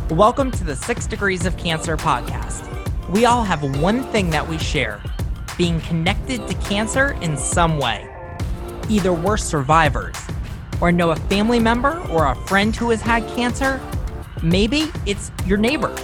Welcome to the 6 Degrees of Cancer podcast. We all have one thing that we share, being connected to cancer in some way. Either we're survivors, or know a family member or a friend who has had cancer. Maybe it's your neighbor.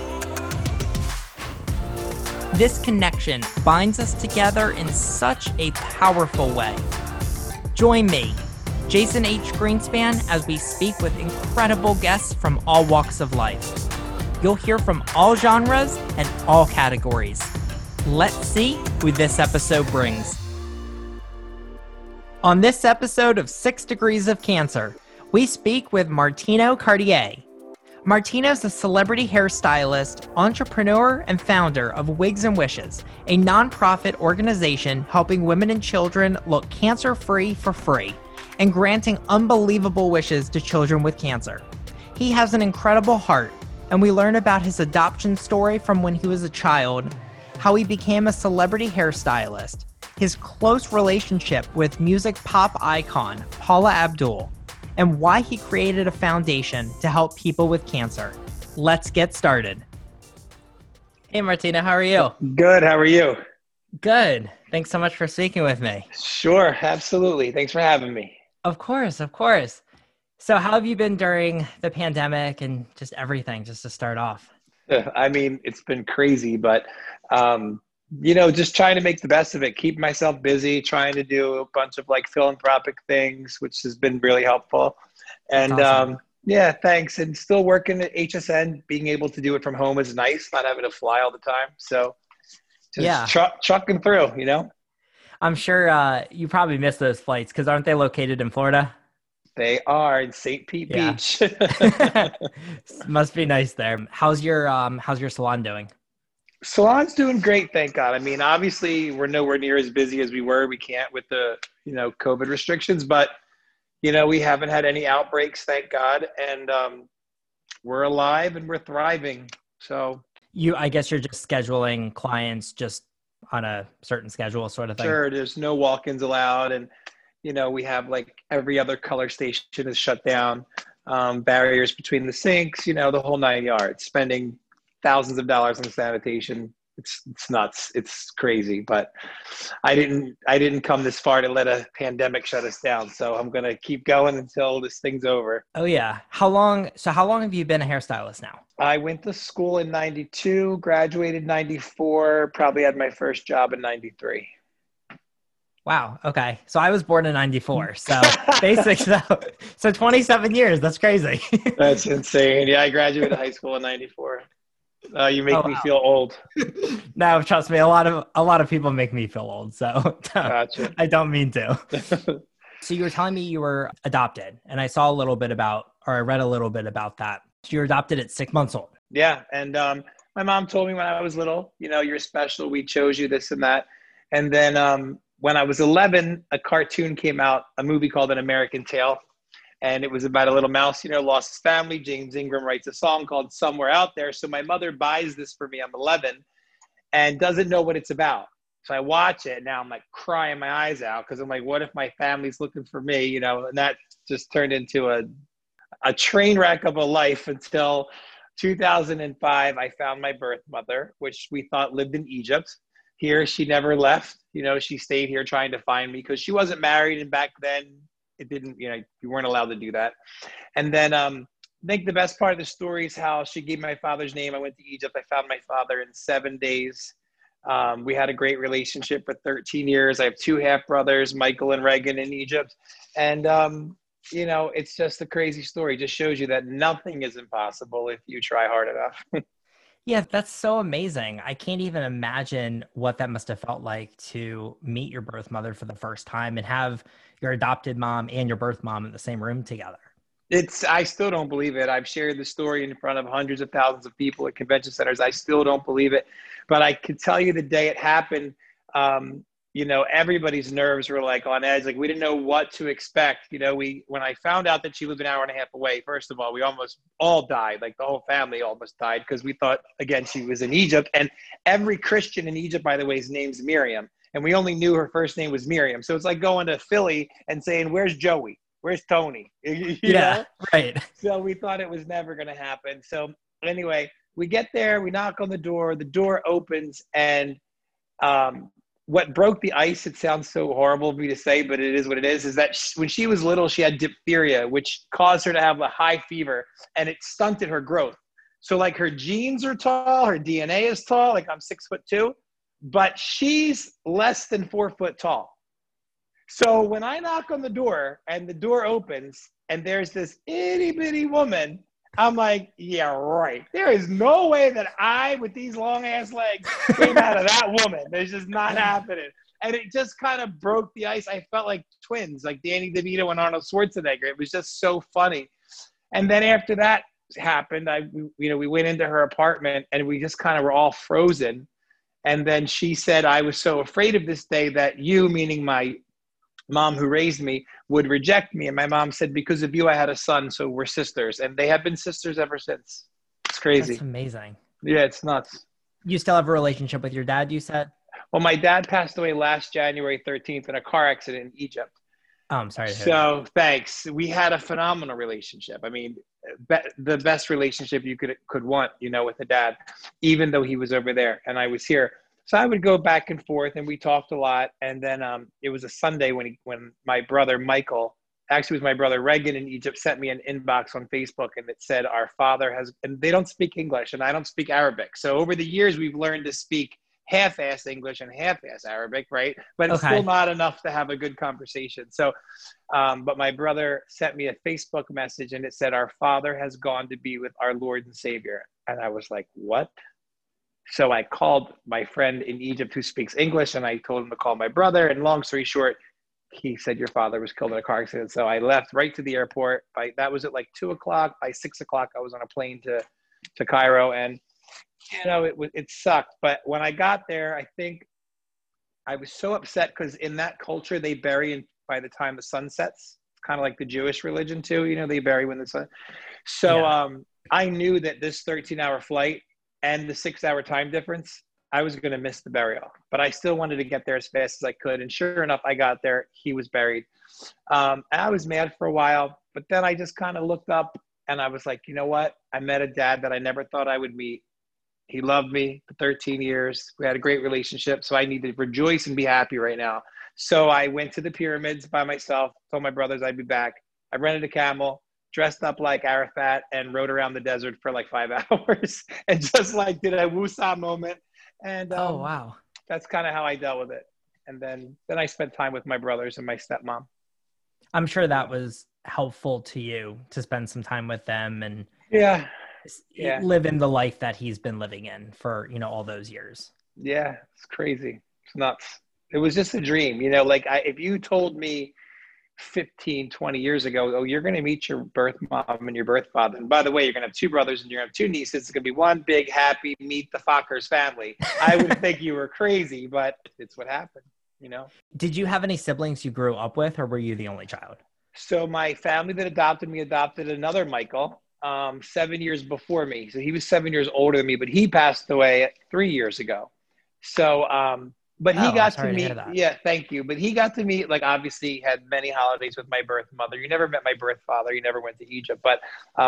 This connection binds us together in such a powerful way. Join me, Jason H. Greenspan, as we speak with incredible guests from all walks of life. You'll hear from all genres and all categories. Let's see who this episode brings. On this episode of 6 Degrees of Cancer, we speak with Martino Cartier. Martino's a celebrity hairstylist, entrepreneur, and founder of Wigs and Wishes, a nonprofit organization helping women and children look cancer-free for free and granting unbelievable wishes to children with cancer. He has an incredible heart, and we learn about his adoption story from when he was a child, how he became a celebrity hairstylist, his close relationship with music pop icon Paula Abdul, and why he created a foundation to help people with cancer. Let's get started. Hey, Martino, how are you? Good. How are you? Good. Thanks so much for speaking with me. Sure. Absolutely. Thanks for having me. Of course. So how have you been during the pandemic and just everything, just to start off? I mean, it's been crazy, but, just trying to make the best of it, keep myself busy, trying to do a bunch of philanthropic things, which has been really helpful. And awesome. Yeah, thanks. And still working at HSN, being able to do it from home is nice, not having to fly all the time. So just trucking through, I'm sure you probably miss those flights because aren't they located in Florida? They are in St. Pete Beach. Must be nice there. How's your salon doing? Salon's doing great, thank God. I mean, obviously we're nowhere near as busy as we were. We can't with the, COVID restrictions, but, we haven't had any outbreaks, thank God. And we're alive and we're thriving. So I guess you're just scheduling clients just on a certain schedule sort of thing. Sure. There's no walk-ins allowed. And, we have every other color station is shut down, barriers between the sinks, the whole 9 yards, spending thousands of dollars on sanitation. It's nuts. It's crazy, but I didn't come this far to let a pandemic shut us down. So I'm going to keep going until this thing's over. Oh yeah. How long have you been a hairstylist now? I went to school in 92, graduated 94, probably had my first job in 93. Wow. Okay. So I was born in 94. So so 27 years. That's crazy. That's insane. Yeah. I graduated high school in 94. You make me feel old. No, trust me. A lot of people make me feel old. So Gotcha. I don't mean to. So you were telling me you were adopted, and I read a little bit about that. So you were adopted at 6 months old. Yeah. And my mom told me when I was little, you're special. We chose you, this and that. And then when I was 11, a cartoon came out, a movie called An American Tail. And it was about a little mouse, lost his family. James Ingram writes a song called Somewhere Out There. So my mother buys this for me. I'm 11 and doesn't know what it's about. So I watch it. And now I'm crying my eyes out because I'm what if my family's looking for me, and that just turned into a train wreck of a life until 2005. I found my birth mother, which we thought lived in Egypt. Here, she never left. She stayed here trying to find me because she wasn't married. And back then, it didn't, you weren't allowed to do that. And then I think the best part of the story is how she gave my father's name. I went to Egypt. I found my father in 7 days. We had a great relationship for 13 years. I have 2 half brothers, Michael and Reagan, in Egypt. And, it's just a crazy story. It just shows you that nothing is impossible if you try hard enough. Yeah, that's so amazing. I can't even imagine what that must have felt like to meet your birth mother for the first time and have your adopted mom and your birth mom in the same room together. I still don't believe it. I've shared the story in front of hundreds of thousands of people at convention centers. I still don't believe it. But I can tell you the day it happened, everybody's nerves were on edge. We didn't know what to expect. When I found out that she lived an hour and a half away, first of all, we almost all died. The whole family almost died because we thought, again, she was in Egypt. And every Christian in Egypt, by the way, his name's Miriam. And we only knew her first name was Miriam. So it's like going to Philly and saying, where's Joey? Where's Tony? You know? Right. So we thought it was never going to happen. So Anyway, we get there, we knock on the door opens, and what broke the ice, it sounds so horrible of me to say, but it is what it is that when she was little, she had diphtheria, which caused her to have a high fever, and it stunted her growth. So like her genes are tall, her DNA is tall, like I'm 6'2", but she's less than 4 foot tall. So when I knock on the door and the door opens and there's this itty bitty woman, I'm like, yeah, right. There is no way that I, with these long ass legs, came out of that woman. There's just not happening. And it just kind of broke the ice. I felt like twins, like Danny DeVito and Arnold Schwarzenegger. It was just so funny. And then after that happened, we went into her apartment and we just kind of were all frozen. And then she said, I was so afraid of this day that you, meaning my mom who raised me, would reject me. And my mom said, because of you, I had a son, so we're sisters. And they have been sisters ever since. It's crazy. That's amazing. Yeah, it's nuts. You still have a relationship with your dad, you said? Well, my dad passed away last January 13th in a car accident in Egypt. Oh, I'm sorry to hear So thanks. We had a phenomenal relationship. I mean, the best relationship you could want, with a dad, even though he was over there and I was here. So I would go back and forth, and we talked a lot. And then it was a Sunday when my brother Michael, actually it was my brother Reagan in Egypt, sent me an inbox on Facebook, and it said, our father has, and they don't speak English and I don't speak Arabic. So over the years, we've learned to speak half-ass English and half-ass Arabic, right? But it's still not enough to have a good conversation. So, but my brother sent me a Facebook message, and it said, our father has gone to be with our Lord and Savior. And I was like, what? So I called my friend in Egypt who speaks English, and I told him to call my brother. And long story short, he said, your father was killed in a car accident. So I left right to the airport. That was at like 2 o'clock. By 6 o'clock, I was on a plane to Cairo. And, it sucked. But when I got there, I think I was so upset because in that culture, they bury by the time the sun sets. It's kind of like the Jewish religion too. They bury when the sun. So I knew that this 13-hour flight and the 6-hour time difference, I was going to miss the burial, but I still wanted to get there as fast as I could. And sure enough, I got there. He was buried. And I was mad for a while, but then I just kind of looked up and I was like, you know what? I met a dad that I never thought I would meet. He loved me for 13 years. We had a great relationship. So I need to rejoice and be happy right now. So I went to the pyramids by myself, told my brothers I'd be back. I rented a camel, dressed up like Arafat, and rode around the desert for like 5 hours and just like did a Wusa moment. And oh, wow. That's kind of how I dealt with it. And then I spent time with my brothers and my stepmom. I'm sure that was helpful to you to spend some time with them and live in the life that he's been living in for, all those years. Yeah, it's crazy. It's nuts. It was just a dream, if you told me 15, 20 years ago, oh, you're going to meet your birth mom and your birth father. And by the way, you're going to have 2 brothers and you're going to have 2 nieces. It's going to be one big, happy, meet the Fockers family. I would think you were crazy, but it's what happened, Did you have any siblings you grew up with, or were you the only child? So my family that adopted me adopted another Michael 7 years before me. So he was 7 years older than me, but he passed away 3 years ago. So, but he got to meet, thank you. But he got to meet, like, obviously had many holidays with my birth mother. You never met my birth father. You never went to Egypt. But,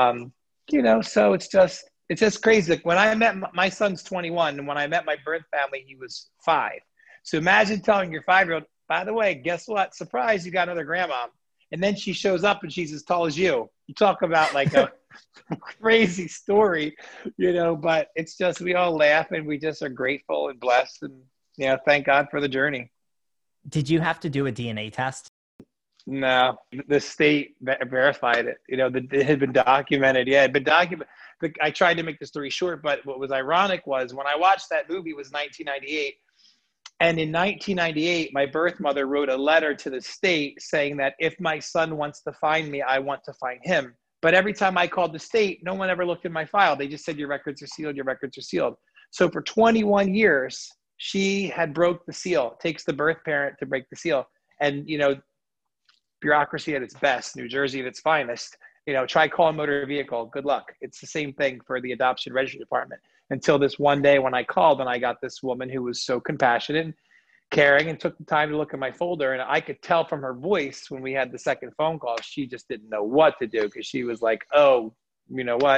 so it's just crazy. Like when I met, my son's 21. And when I met my birth family, he was 5. So imagine telling your 5-year-old, by the way, guess what? Surprise, you got another grandma. And then she shows up and she's as tall as you. You talk about like a crazy story, but it's just, we all laugh and we just are grateful and blessed and, thank God for the journey. Did you have to do a DNA test? No, the state verified it. It had been documented. Yeah, it had been documented. I tried to make the story short, but what was ironic was when I watched that movie, it was 1998. And in 1998, my birth mother wrote a letter to the state saying that if my son wants to find me, I want to find him. But every time I called the state, no one ever looked in my file. They just said, your records are sealed, your records are sealed. So for 21 years, she had broke the seal. It takes the birth parent to break the seal. And, bureaucracy at its best, New Jersey at its finest, try calling motor vehicle, good luck. It's the same thing for the adoption registry department. Until this one day when I called and I got this woman who was so compassionate and caring and took the time to look at my folder. And I could tell from her voice when we had the second phone call, she just didn't know what to do because she was like, oh, you know what?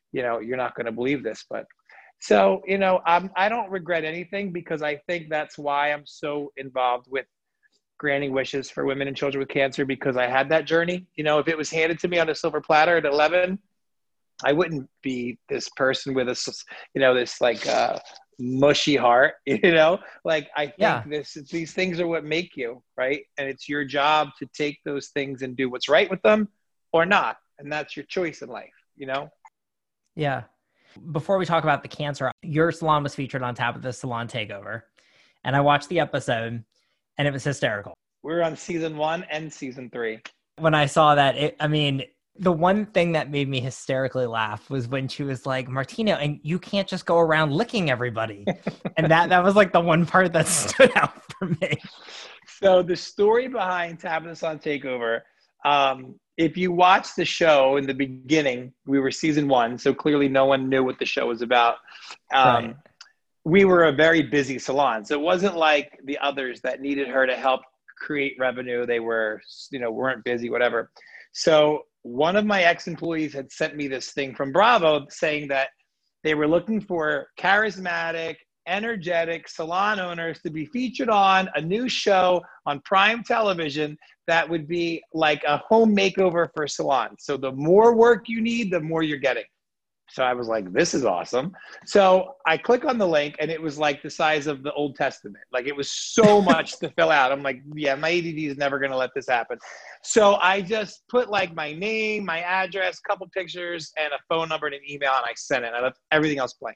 you're not going to believe this, but so, I don't regret anything because I think that's why I'm so involved with granting wishes for women and children with cancer, because I had that journey. If it was handed to me on a silver platter at 11, I wouldn't be this person with this like mushy heart, like I think Yeah. these things are what make you, right? And it's your job to take those things and do what's right with them or not. And that's your choice in life. Yeah. Before we talk about the cancer, your salon was featured on Tabitha's Salon Takeover, and I watched the episode, and it was hysterical. We're on season 1 and season 3. When I saw that, the one thing that made me hysterically laugh was when she was like, Martino, and you can't just go around licking everybody. And that was like the one part that stood out for me. So the story behind Tabitha's Salon Takeover, if you watch the show in the beginning, we were season 1, so clearly no one knew what the show was about. Right. We were a very busy salon, so it wasn't like the others that needed her to help create revenue. They were, weren't busy, whatever. So one of my ex-employees had sent me this thing from Bravo saying that they were looking for charismatic, energetic salon owners to be featured on a new show on Prime Television that would be like a home makeover for salons. So the more work you need, the more you're getting. So I was like, this is awesome. So I click on the link and it was like the size of the Old Testament. Like it was so much to fill out. I'm like, yeah, my ADD is never going to let this happen. So I just put like my name, my address, couple pictures, and a phone number and an email, and I sent it. I left everything else blank.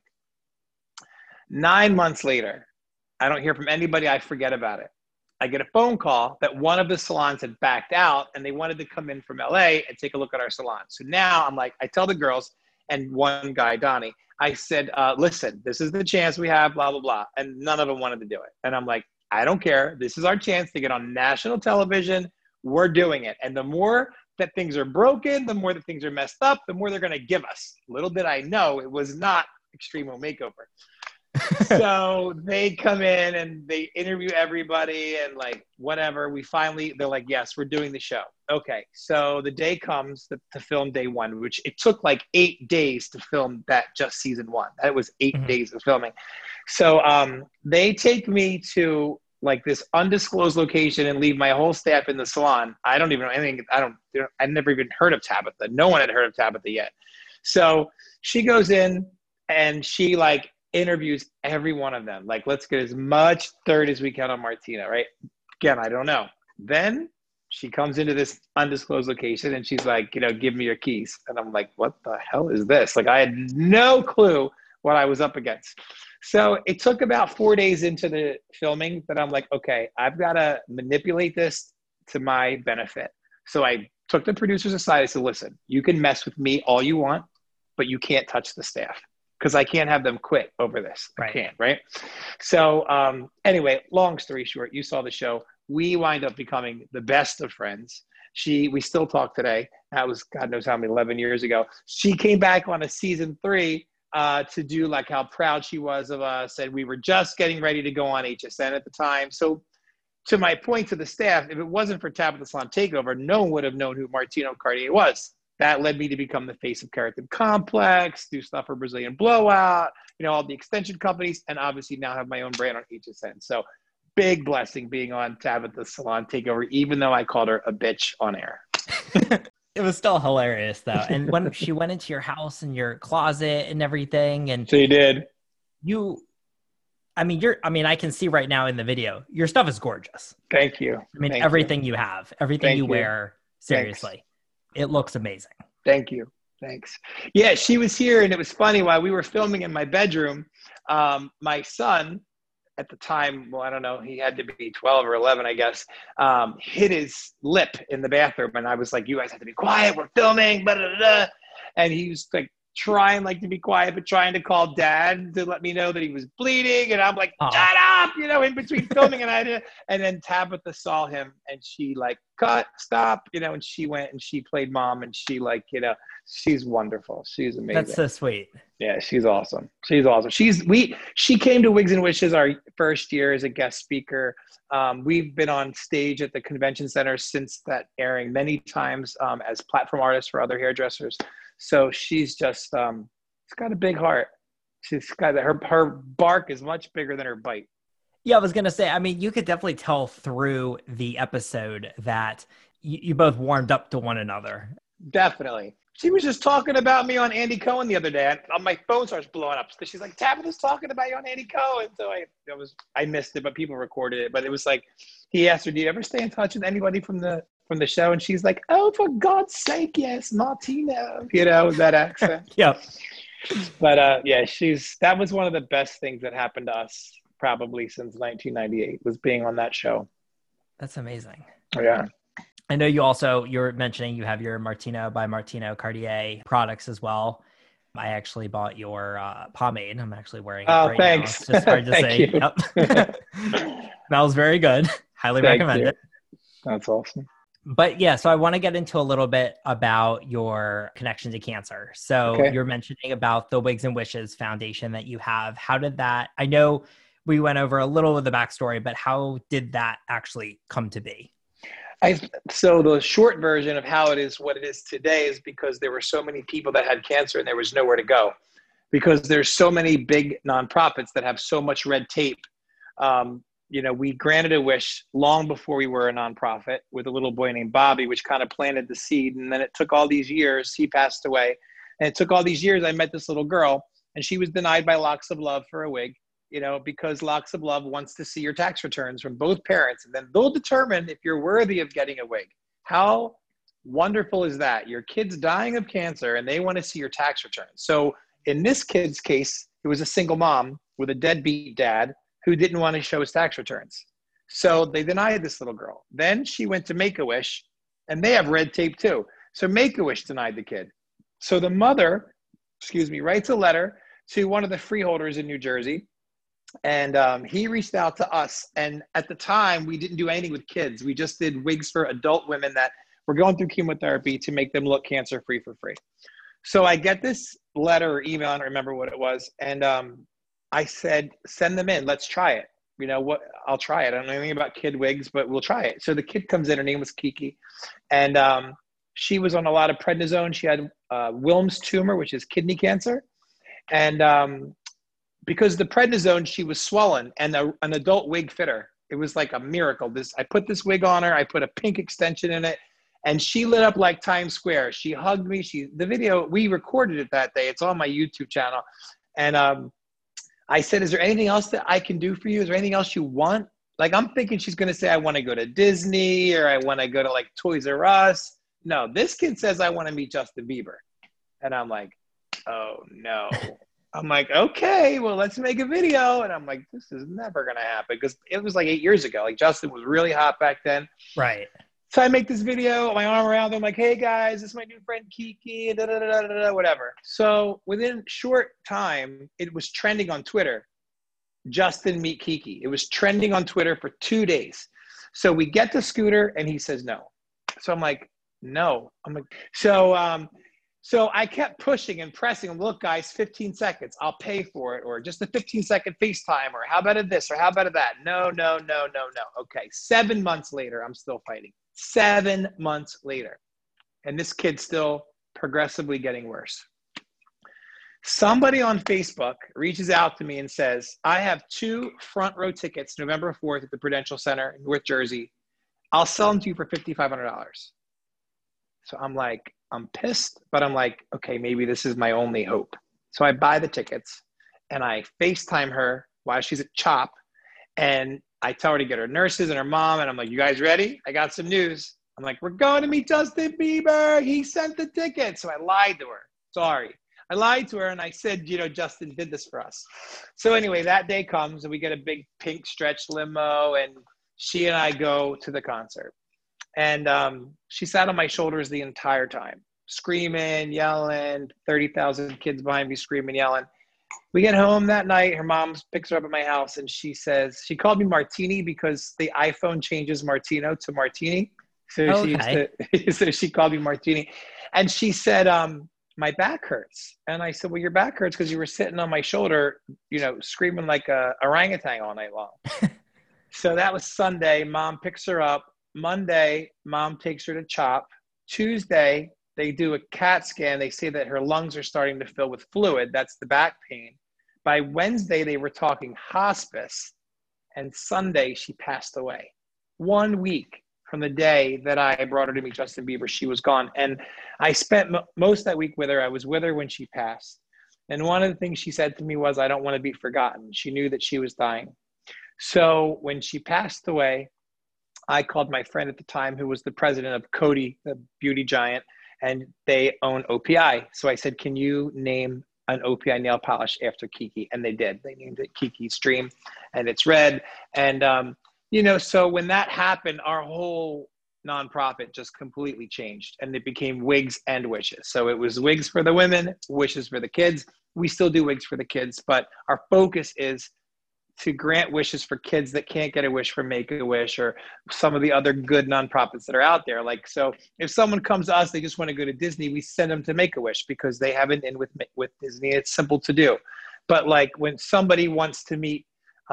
9 months later, I don't hear from anybody. I forget about it. I get a phone call that one of the salons had backed out and they wanted to come in from LA and take a look at our salon. So now I'm like, I tell the girls and one guy, Donnie, I said, listen, this is the chance we have, blah, blah, blah. And none of them wanted to do it. And I'm like, I don't care. This is our chance to get on national television. We're doing it. And the more that things are broken, the more that things are messed up, the more they're going to give us. Little did I know it was not Extreme Home Makeover. So they come in and they interview everybody and like whatever. They're like, yes, we're doing the show. Okay. So the day comes to film day 1, which it took like 8 days to film that, just season 1. That was 8 days of filming. So they take me to like this undisclosed location and leave my whole staff in the salon. I don't even know anything. I never even heard of Tabitha. No one had heard of Tabitha yet. So she goes in and she like interviews every one of them. Like, let's get as much dirt as we can on Martino, right? Again, I don't know. Then she comes into this undisclosed location and she's like, give me your keys. And I'm like, what the hell is this? Like, I had no clue what I was up against. So it took about 4 days into the filming that I'm like, okay, I've got to manipulate this to my benefit. So I took the producers aside. I said, listen, you can mess with me all you want, but you can't touch the staff, because I can't have them quit over this. Right. I can't, right? So anyway, long story short, you saw the show. We wind up becoming the best of friends. We still talk today. That was God knows how many, 11 years ago. She came back on a season 3 to do like how proud she was of us. And we were just getting ready to go on HSN at the time. So to my point to the staff, if it wasn't for Tabitha Salon Takeover, no one would have known who Martino Cartier was. That led me to become the face of Keratin Complex, do stuff for Brazilian Blowout, all the extension companies, and obviously now have my own brand on HSN. So big blessing being on Tabitha Salon Takeover, even though I called her a bitch on air. It was still hilarious though. And when she went into your house and your closet and everything, and she did. I can see right now in the video, your stuff is gorgeous. Thank you. Everything you have, everything you wear, seriously. Thanks. It looks amazing. Thank you. Thanks. Yeah, she was here, and it was funny. While we were filming in my bedroom, my son, at the time, well, I don't know, he had to be 12 or 11, I guess, hit his lip in the bathroom. And I was like, you guys have to be quiet. We're filming. Blah, blah, blah. And he was like trying like to be quiet, but trying to call dad to let me know that he was bleeding. And I'm like, shut up, in between filming. And then Tabitha saw him and she like stop, and she went and she played mom, and she like, she's wonderful. She's amazing. That's so sweet. Yeah, she's awesome. She came to Wigs and Wishes our first year as a guest speaker. We've been on stage at the convention center since that airing many times as platform artists for other hairdressers. So she's just She's got a big heart. She's got her bark is much bigger than her bite. Yeah, I was going to say, I mean, you could definitely tell through the episode that you both warmed up to one another. Definitely. She was just talking about me on Andy Cohen the other day. My phone starts blowing up because she's like, Tabitha's talking about you on Andy Cohen. So I missed it, but people recorded it. But it was like, he asked her, do you ever stay in touch with anybody from the show? And she's like, oh, for God's sake, yes, Martino. That accent. Yep. But yeah, that was one of the best things that happened to us probably since 1998 was being on that show. That's amazing. Yeah. I know you're mentioning you have your Martino by Martino Cartier products as well. I actually bought your pomade. I'm actually wearing it right thanks. now. It's just hard to say. Yep. Smells very good. Highly recommend it. That's awesome. But yeah, so I want to get into a little bit about your connection to cancer. So You're mentioning about the Wigs and Wishes Foundation that you have. How did that, I know we went over a little of the backstory, but how did that actually come to be? So the short version of how it is what it is today is because there were so many people that had cancer and there was nowhere to go. Because there's so many big nonprofits that have so much red tape. We granted a wish long before we were a nonprofit with a little boy named Bobby, which kind of planted the seed. And then it took all these years, he passed away. And it took all these years, I met this little girl and she was denied by Locks of Love for a wig, because Locks of Love wants to see your tax returns from both parents. And then they'll determine if you're worthy of getting a wig. How wonderful is that? Your kid's dying of cancer and they want to see your tax returns. So in this kid's case, it was a single mom with a deadbeat dad who didn't want to show his tax returns. So they denied this little girl. Then she went to Make-A-Wish, and they have red tape too. So Make-A-Wish denied the kid. So the mother, writes a letter to one of the freeholders in New Jersey, and he reached out to us. And at the time, we didn't do anything with kids. We just did wigs for adult women that were going through chemotherapy to make them look cancer-free for free. So I get this letter or email, I don't remember what it was, and I said, send them in. Let's try it. I'll try it. I don't know anything about kid wigs, but we'll try it. So the kid comes in. Her name was Kiki. And she was on a lot of prednisone. She had Wilms tumor, which is kidney cancer. And because the prednisone, she was swollen and an adult wig fit her. It was like a miracle. I put this wig on her. I put a pink extension in it. And she lit up like Times Square. She hugged me. The video, we recorded it that day. It's on my YouTube channel. And I said, is there anything else that I can do for you? Is there anything else you want? Like, I'm thinking she's going to say, I want to go to Disney or I want to go to like Toys R Us. No, this kid says, I want to meet Justin Bieber. And I'm like, oh no. I'm like, okay, well, let's make a video. And I'm like, this is never going to happen because it was like 8 years ago. Like Justin was really hot back then. Right. So I make this video, my arm around them, like, hey guys, this is my new friend Kiki, whatever. So within short time, it was trending on Twitter. Justin meet Kiki. It was trending on Twitter for 2 days. So we get the scooter and he says no. So I'm like, no. I'm like, so I kept pushing and pressing him. Look, guys, 15 seconds. I'll pay for it. Or just a 15-second FaceTime. Or how about this? Or how about that? No. Okay, 7 months later, I'm still fighting. 7 months later. And this kid's still progressively getting worse. Somebody on Facebook reaches out to me and says, I have 2 front row tickets November 4th at the Prudential Center in North Jersey. I'll sell them to you for $5,500. So I'm like, I'm pissed, but I'm like, okay, maybe this is my only hope. So I buy the tickets and I FaceTime her while she's at CHOP. And I tell her to get her nurses and her mom. And I'm like, you guys ready? I got some news. I'm like, we're going to meet Justin Bieber. He sent the ticket. So I lied to her. Sorry. I lied to her and I said, Justin did this for us. So anyway, that day comes and we get a big pink stretch limo and she and I go to the concert. And she sat on my shoulders the entire time, screaming, yelling, 30,000 kids behind me screaming, yelling. We get home that night. Her mom picks her up at my house and she says, she called me Martini because the iPhone changes Martino to Martini. So Okay. so she called me Martini. And she said, my back hurts. And I said, well, your back hurts because you were sitting on my shoulder, screaming like a orangutan all night long. So that was Sunday. Mom picks her up. Monday, mom takes her to CHOP. Tuesday, They do a CAT scan. They say that her lungs are starting to fill with fluid. That's the back pain. By Wednesday, they were talking hospice. And Sunday, she passed away. 1 week from the day that I brought her to meet Justin Bieber, she was gone. And I spent most of that week with her. I was with her when she passed. And one of the things she said to me was, I don't want to be forgotten. She knew that she was dying. So when she passed away, I called my friend at the time, who was the president of Coty, the beauty giant, and they own OPI. So I said, can you name an OPI nail polish after Kiki? And they did. They named it Kiki's Dream, and it's red. And, so when that happened, our whole nonprofit just completely changed, and it became Wigs and Wishes. So it was Wigs for the women, Wishes for the kids. We still do Wigs for the kids, but our focus is to grant wishes for kids that can't get a wish from Make-A-Wish or some of the other good nonprofits that are out there. Like, so if someone comes to us, they just want to go to Disney, we send them to Make-A-Wish because they have an in with Disney. It's simple to do. But like when somebody wants to meet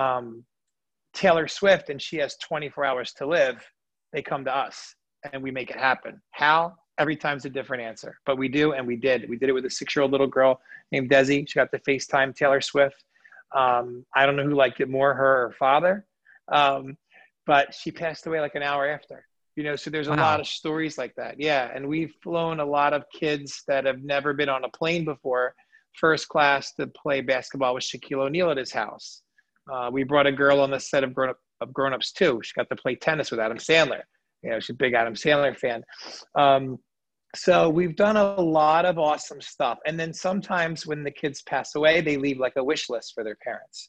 Taylor Swift and she has 24 hours to live, they come to us and we make it happen. How? Every time's a different answer, but we do. And we did it with a 6-year-old little girl named Desi. She got to FaceTime Taylor Swift. I don't know who liked it more, her or father. But she passed away like an hour after, so there's a lot of stories like that. Yeah. And we've flown a lot of kids that have never been on a plane before, first class, to play basketball with Shaquille O'Neal at his house. We brought a girl on the set of Grown Ups 2. She got to play tennis with Adam Sandler. She's a big Adam Sandler fan. So we've done a lot of awesome stuff. And then sometimes when the kids pass away, they leave like a wish list for their parents.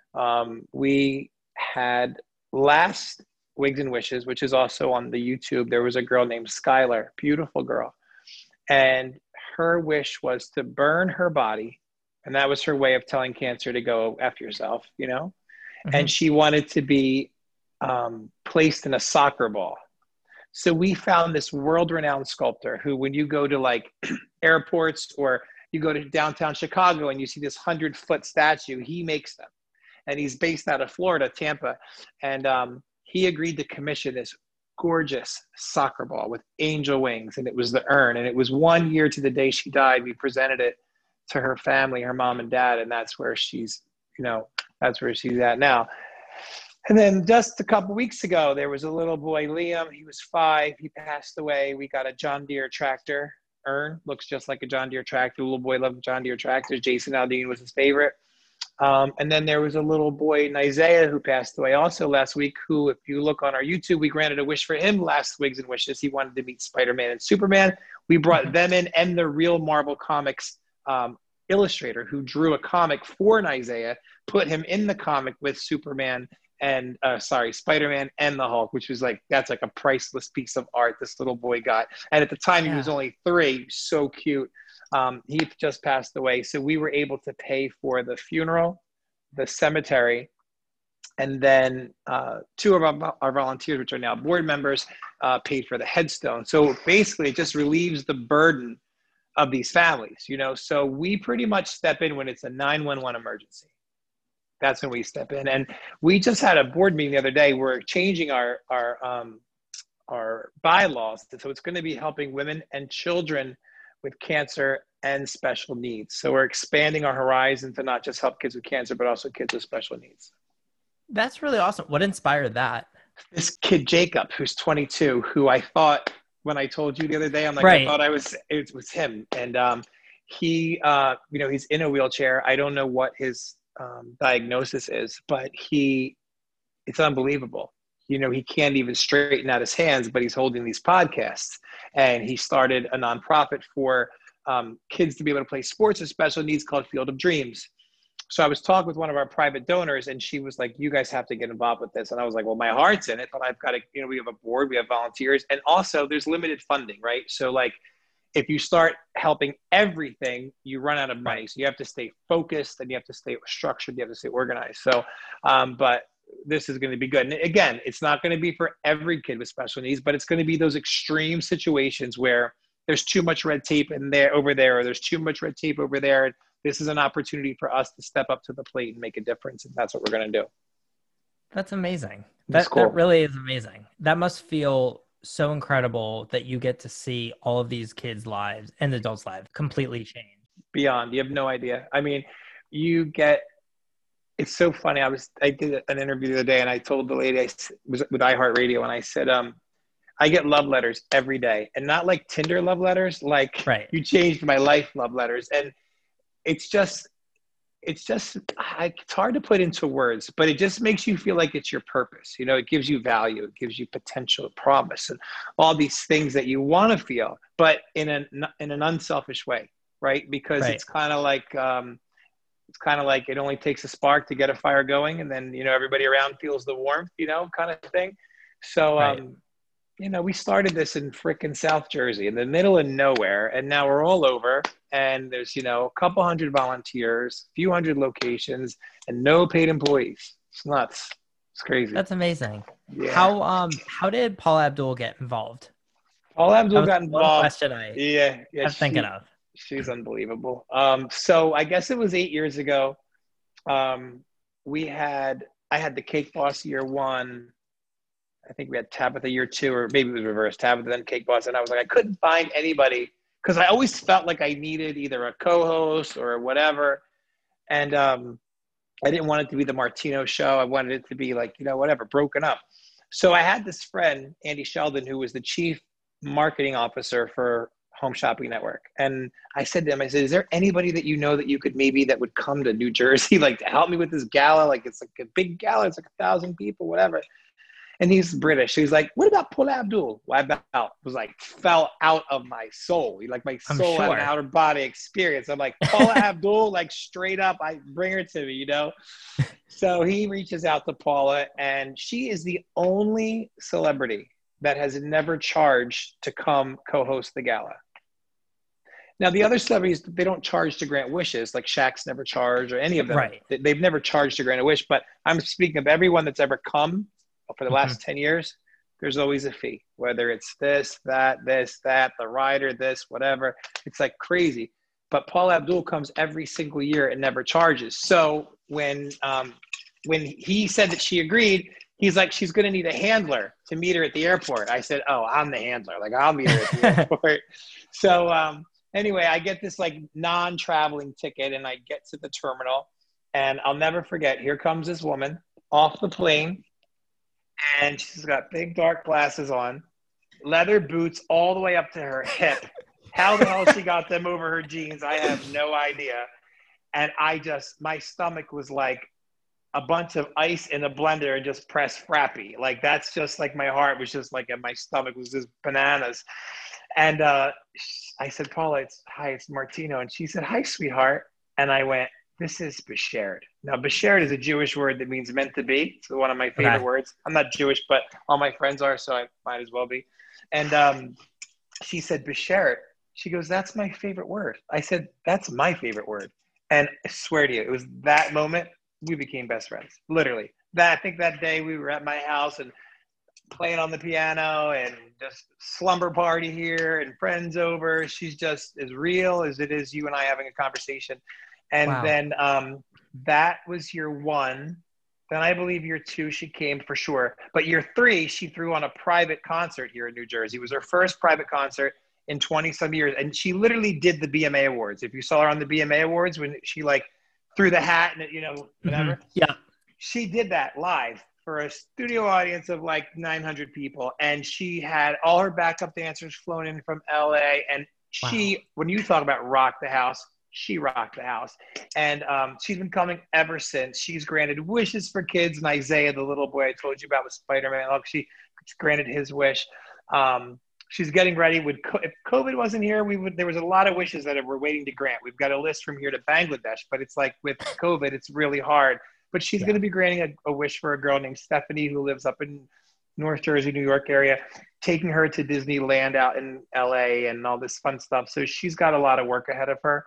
We had last Wigs and Wishes, which is also on the YouTube. There was a girl named Skylar, beautiful girl. And her wish was to burn her body. And that was her way of telling cancer to go F yourself, Mm-hmm. And she wanted to be placed in a soccer ball. So we found this world-renowned sculptor who, when you go to like airports or you go to downtown Chicago and you see this 100-foot statue, he makes them. And he's based out of Florida, Tampa. And he agreed to commission this gorgeous soccer ball with angel wings. And it was the urn. And it was 1 year to the day she died. We presented it to her family, her mom and dad. And that's where she's, that's where she's at now. And then just a couple weeks ago, there was a little boy, Liam. He was 5. He passed away. We got a John Deere tractor urn. Looks just like a John Deere tractor. The little boy loved John Deere tractors. Jason Aldean was his favorite. And then there was a little boy, Isaiah, who passed away also last week, who, if you look on our YouTube, we granted a wish for him last Wigs and Wishes. He wanted to meet Spider-Man and Superman. We brought them in, and the real Marvel Comics illustrator who drew a comic for Isaiah, put him in the comic with Superman and Spider-Man and the Hulk, which was like, that's like a priceless piece of art this little boy got. And at the time, he was only 3, so cute. He just passed away. So we were able to pay for the funeral, the cemetery, and then 2 of our volunteers, which are now board members, paid for the headstone. So basically it just relieves the burden of these families, so we pretty much step in when it's a 911 emergency. That's when we step in. And we just had a board meeting the other day. We're changing our bylaws. So it's going to be helping women and children with cancer and special needs. So we're expanding our horizon to not just help kids with cancer, but also kids with special needs. That's really awesome. What inspired that? This kid, Jacob, who's 22, who I thought, when I told you the other day, I'm like, right. I thought it was him. And he, he's in a wheelchair. I don't know what his diagnosis is, but it's unbelievable. He can't even straighten out his hands, but he's holding these podcasts. And he started a nonprofit for kids to be able to play sports with special needs called Field of Dreams. So I was talking with one of our private donors, and she was like, you guys have to get involved with this. And I was like, well, my heart's in it, but I've got to, we have a board, we have volunteers, and also there's limited funding, right? So like, if you start helping everything, you run out of money. So you have to stay focused, and you have to stay structured, you have to stay organized. So, but this is going to be good. And again, it's not going to be for every kid with special needs, but it's going to be those extreme situations where there's too much red tape over there, or there's too much red tape over there. This is an opportunity for us to step up to the plate and make a difference. And that's what we're going to do. That's amazing. That's cool. That really is amazing. That must feel so incredible that you get to see all of these kids' lives and adults' lives completely change. Beyond. You have no idea. I mean, you get, it's so funny. I did an interview the other day and I told the lady, was with iHeartRadio, and I said, I get love letters every day, and not like Tinder love letters, like Right. you changed my life love letters. And it's just, it's hard to put into words, but it just makes you feel like it's your purpose. You know, it gives you value, it gives you potential, promise, and all these things that you want to feel, but in an unselfish way, right? Because Right. it's kind of like, it only takes a spark to get a fire going, and then, you know, everybody around feels the warmth, you know, kind of thing. So, Right. you know, we started this in frickin' South Jersey, in the middle of nowhere, and now we're all over. And there's, you know, a couple hundred volunteers, a few hundred locations, and no paid employees. It's nuts. It's crazy. That's amazing. Yeah. How did Paula Abdul get involved? Paula That Abdul was got one involved. question I Yeah, kept thinking of. she's unbelievable. So I guess it was 8 years ago. I had the Cake Boss year one. I think we had Tabitha year two, or maybe it was reverse, Tabitha then Cake Boss. And I was like, I couldn't find anybody, because I always felt like I needed either a co-host or whatever. And I didn't want it to be the Martino show. I wanted it to be like, you know, whatever, broken up. So I had this friend, Andy Sheldon, who was the chief marketing officer for Home Shopping Network. And I said to him, I said, is there anybody that you know that you could maybe that would come to New Jersey, like to help me with this gala? Like, it's like a big gala. It's like 1,000 people, whatever. And he's British. So he's like, what about Paula Abdul? Why about? It was like, fell out of my soul. Like my soul had an outer body experience. I'm like, Paula Abdul, like straight up, I bring her to me, you know? So he reaches out to Paula, and she is the only celebrity that has never charged to come co-host the gala. Now, the other celebrities, they don't charge to grant wishes, like Shaq's never charged, or any of them. Right. They've never charged to grant a wish, but I'm speaking of everyone that's ever come for the last 10 years, there's always a fee, whether it's this, that, the rider, this, whatever. It's like crazy. But Paula Abdul comes every single year and never charges. So when he said that she agreed, he's like, she's going to need a handler to meet her at the airport. I said, oh, I'm the handler. Like, I'll meet her at the airport. So anyway, I get this like non-traveling ticket, and I get to the terminal, and I'll never forget, here comes this woman off the plane, and she's got big dark glasses on, leather boots all the way up to her hip. How the hell she got them over her jeans, I have no idea. And my stomach was like a bunch of ice in a blender and just pressed Frappy. Like, that's just like, my heart was just like, and my stomach was just bananas. And I said, Paula, hi, it's Martino. And she said, hi, sweetheart. And I went, this is Beshared. Now, Beshared is a Jewish word that means meant to be. It's one of my favorite words. I'm not Jewish, but all my friends are, so I might as well be. And she said, Beshared. She goes, that's my favorite word. I said, that's my favorite word. And I swear to you, it was that moment we became best friends, literally. I think that day we were at my house and playing on the piano and just slumber party here and friends over. She's just as real as it is you and I having a conversation. And then that was year one. Then I believe year two, she came for sure. But year three, she threw on a private concert here in New Jersey. It was her first private concert in 20 some years. And she literally did the BMA Awards. If you saw her on the BMA Awards, when she like threw the hat and, you know, whatever. Mm-hmm. Yeah. She did that live for a studio audience of like 900 people. And she had all her backup dancers flown in from LA. And she, when you talk about rock the house, she rocked the house. And she's been coming ever since. She's granted wishes for kids. And Isaiah, the little boy I told you about with Spider-Man, look, she granted his wish. She's getting ready. If COVID wasn't here, there was a lot of wishes that we're waiting to grant. We've got a list from here to Bangladesh, but it's like with COVID, it's really hard. But she's going to be granting a wish for a girl named Stephanie who lives up in North Jersey, New York area, taking her to Disneyland out in LA and all this fun stuff. So she's got a lot of work ahead of her.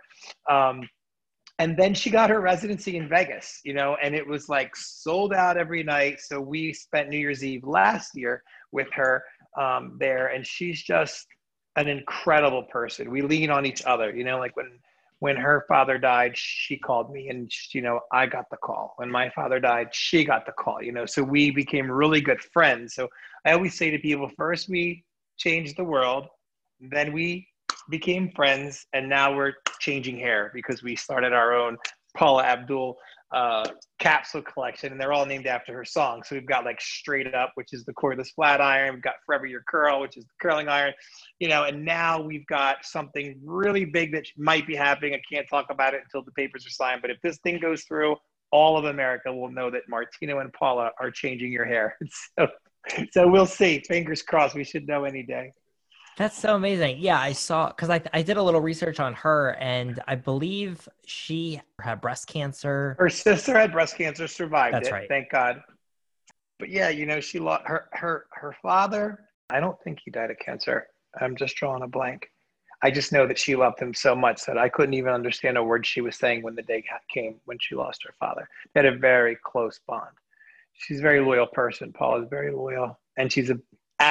And then she got her residency in Vegas, you know, and it was like sold out every night. So we spent New Year's Eve last year with her there. And she's just an incredible person. We lean on each other, you know, like When her father died, she called me, and I got the call. When my father died, she got the call. So we became really good friends. So I always say to people, first we changed the world, then we became friends, and now we're changing hair because we started our own Paula Abdul capsule collection, and they're all named after her song. So we've got like Straight Up, which is the cordless flat iron. We've got Forever Your Curl, which is the curling iron, and now we've got something really big that might be happening. I can't talk about it until the papers are signed, but if this thing goes through, all of America will know that Martino and Paula are changing your hair. So we'll see. Fingers crossed. We should know any day. That's so amazing. Yeah, I saw, because I did a little research on her, and I believe she had breast cancer. Her sister had breast cancer, survived That's it, right. thank God. But yeah, she lost her father. I don't think he died of cancer. I'm just drawing a blank. I just know that she loved him so much that I couldn't even understand a word she was saying when the day came when she lost her father. They had a very close bond. She's a very loyal person. Paula's very loyal, and she's a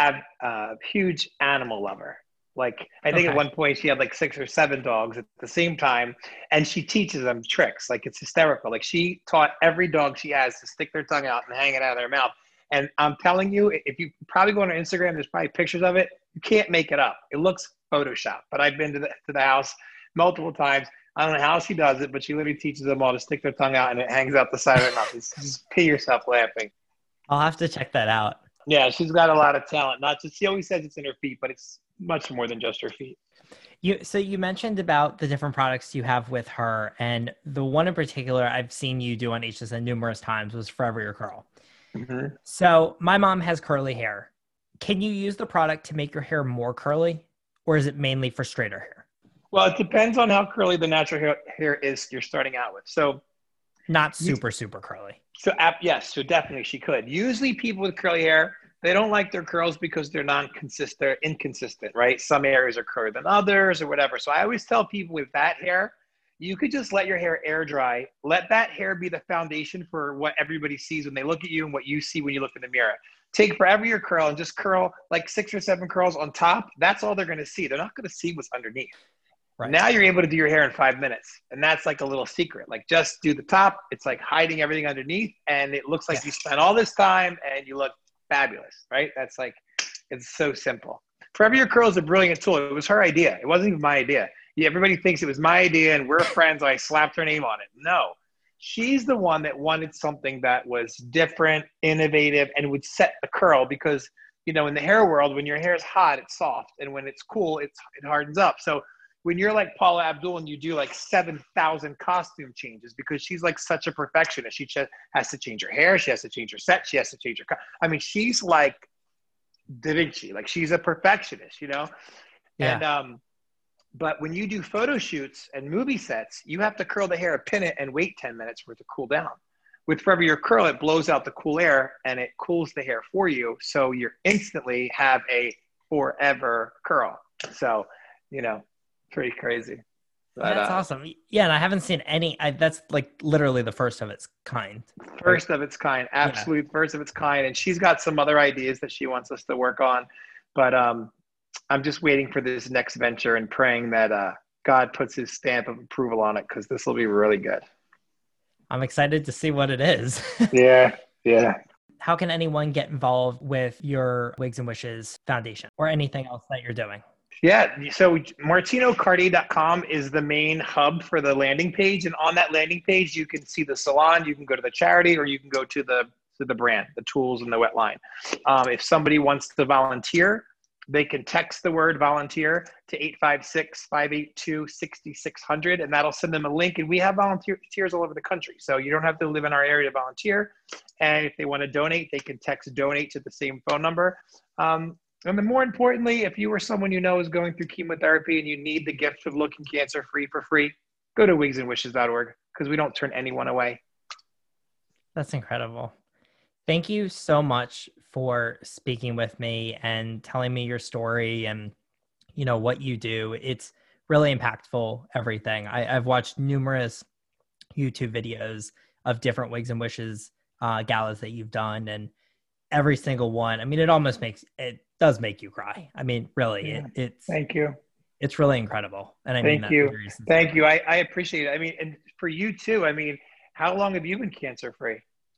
huge animal lover. Like, I think at one point she had like 6 or 7 dogs at the same time, and she teaches them tricks. Like, it's hysterical. Like, she taught every dog she has to stick their tongue out and hang it out of their mouth. And I'm telling you, if you probably go on her Instagram, there's probably pictures of it. You can't make it up. It looks Photoshop. But I've been to the house multiple times. I don't know how she does it, but she literally teaches them all to stick their tongue out, and it hangs out the side of their mouth. It's just pee yourself laughing. I'll have to check that out. Yeah, she's got a lot of talent. Not just, she always says it's in her feet, but it's much more than just her feet. So you mentioned about the different products you have with her, and the one in particular I've seen you do on HSN numerous times was Forever Your Curl. Mm-hmm. So my mom has curly hair. Can you use the product to make your hair more curly, or is it mainly for straighter hair? Well, it depends on how curly the natural hair is you're starting out with. So not super curly. So yes, so definitely she could. Usually people with curly hair, they don't like their curls because they're inconsistent, right? Some areas are curlier than others or whatever. So I always tell people with that hair, you could just let your hair air dry. Let that hair be the foundation for what everybody sees when they look at you and what you see when you look in the mirror. Take Forever Your Curl and just curl like 6 or 7 curls on top. That's all they're going to see. They're not going to see what's underneath. Right. Now you're able to do your hair in 5 minutes. And that's like a little secret. Like, just do the top. It's like hiding everything underneath. And it looks like you spent all this time and you look fabulous, right? That's like, it's so simple. Forever Your Curl is a brilliant tool. It was her idea. It wasn't even my idea. Yeah, everybody thinks it was my idea and we're friends. And I slapped her name on it. No, she's the one that wanted something that was different, innovative, and would set the curl because, in the hair world, when your hair is hot, it's soft. And when it's cool, it hardens up. So when you're like Paula Abdul and you do like 7,000 costume changes because she's like such a perfectionist. She has to change her hair. She has to change her set. She has to change her she's like Da Vinci. Like, she's a perfectionist, Yeah. And, but when you do photo shoots and movie sets, you have to curl the hair, pin it, and wait 10 minutes for it to cool down. With Forever Your Curl, it blows out the cool air and it cools the hair for you. So you instantly have a forever curl. So, pretty crazy. But, that's awesome. Yeah, and I haven't seen any. That's like literally the first of its kind. First of its kind, absolute first of its kind. And she's got some other ideas that she wants us to work on. But I'm just waiting for this next venture and praying that God puts his stamp of approval on it, because this will be really good. I'm excited to see what it is. Yeah. How can anyone get involved with your Wigs and Wishes Foundation or anything else that you're doing? Yeah, so MartinoCartier.com is the main hub for the landing page. And on that landing page, you can see the salon, you can go to the charity, or you can go to the brand, the tools and the wet line. If somebody wants to volunteer, they can text the word volunteer to 856-582-6600, and that'll send them a link. And we have volunteers all over the country. So you don't have to live in our area to volunteer. And if they want to donate, they can text donate to the same phone number. And then more importantly, if you or someone is going through chemotherapy and you need the gift of looking cancer-free for free, go to wigsandwishes.org, because we don't turn anyone away. That's incredible. Thank you so much for speaking with me and telling me your story and, what you do. It's really impactful, everything. I've watched numerous YouTube videos of different Wigs and Wishes galas that you've done, and every single one, it does make you cry. Really, Thank you. It's really incredible. And I mean Thank that you. very sincerely. Thank you. I appreciate it. I mean, and for you too, I mean, how long have you been cancer free?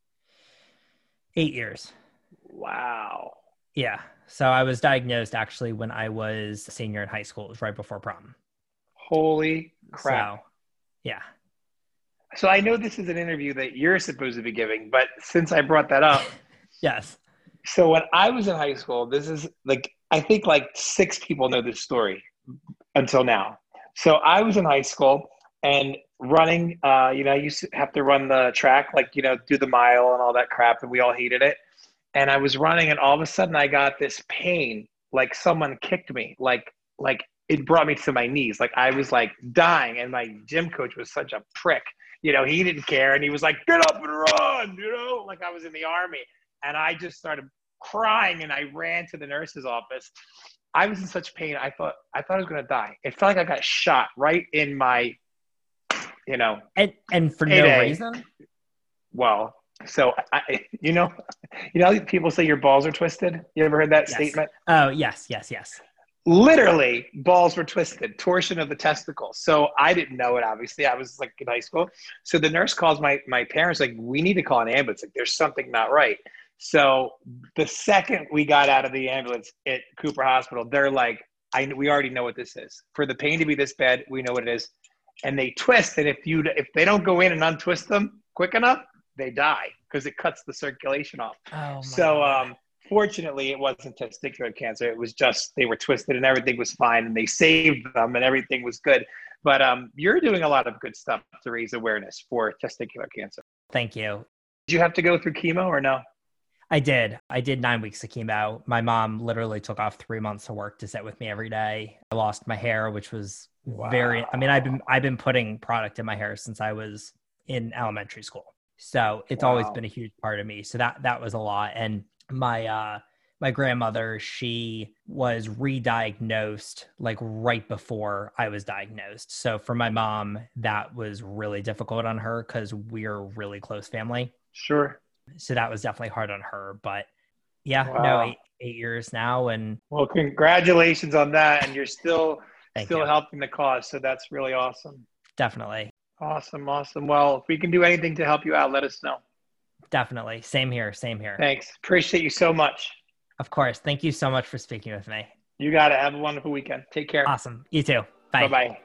8 years. Wow. Yeah. So I was diagnosed actually when I was a senior in high school. It was right before prom. Holy crap. So, yeah. So I know this is an interview that you're supposed to be giving, but since I brought that up, Yes. so when I was in high school, this is like, I think like 6 people know this story until now. So I was in high school and running, I used to have to run the track, like, do the mile and all that crap, and we all hated it. And I was running, and all of a sudden I got this pain, like someone kicked me, like it brought me to my knees. Like I was like dying, and my gym coach was such a prick. He didn't care, and he was like, "Get up and run," like I was in the army. And I just started crying, and I ran to the nurse's office. I was in such pain. I thought I was going to die. It felt like I got shot right in my, And for no heyday. reason? Well, so how people say your balls are twisted? You ever heard that statement? Oh, yes. Literally, balls were twisted, torsion of the testicles. So I didn't know it, obviously. I was like in high school. So the nurse calls my parents, like, we need to call an ambulance. Like, there's something not right. So the second we got out of the ambulance at Cooper Hospital, they're like, we already know what this is. For the pain to be this bad, we know what it is. And they twist, and if they don't go in and untwist them quick enough, they die because it cuts the circulation off. Oh, so fortunately, it wasn't testicular cancer. It was just they were twisted and everything was fine, and they saved them and everything was good. But you're doing a lot of good stuff to raise awareness for testicular cancer. Thank you. Did you have to go through chemo or no? I did 9 weeks of chemo. My mom literally took off 3 months of work to sit with me every day. I lost my hair, which was I've been putting product in my hair since I was in elementary school. So it's always been a huge part of me. So that was a lot. And my grandmother, she was re-diagnosed like right before I was diagnosed. So for my mom, that was really difficult on her because we're a really close family. Sure. So that was definitely hard on her. But yeah, 8 years now. And well, congratulations on that. And you're still helping the cause. So that's really awesome. Definitely. Awesome. Well, if we can do anything to help you out, let us know. Definitely. Same here. Thanks. Appreciate you so much. Of course. Thank you so much for speaking with me. You got it. Have a wonderful weekend. Take care. Awesome. You too. Bye. Bye-bye.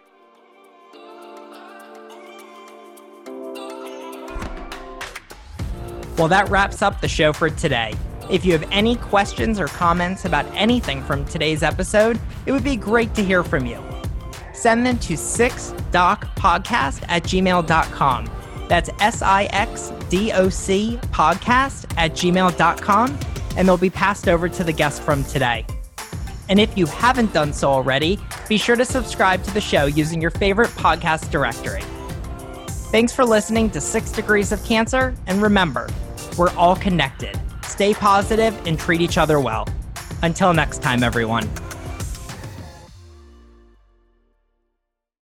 Well, that wraps up the show for today. If you have any questions or comments about anything from today's episode, it would be great to hear from you. Send them to 6docpodcast@gmail.com. That's SIXDOC podcast@gmail.com, and they'll be passed over to the guest from today. And if you haven't done so already, be sure to subscribe to the show using your favorite podcast directory. Thanks for listening to 6 Degrees of Cancer, and remember, we're all connected. Stay positive and treat each other well. Until next time, everyone.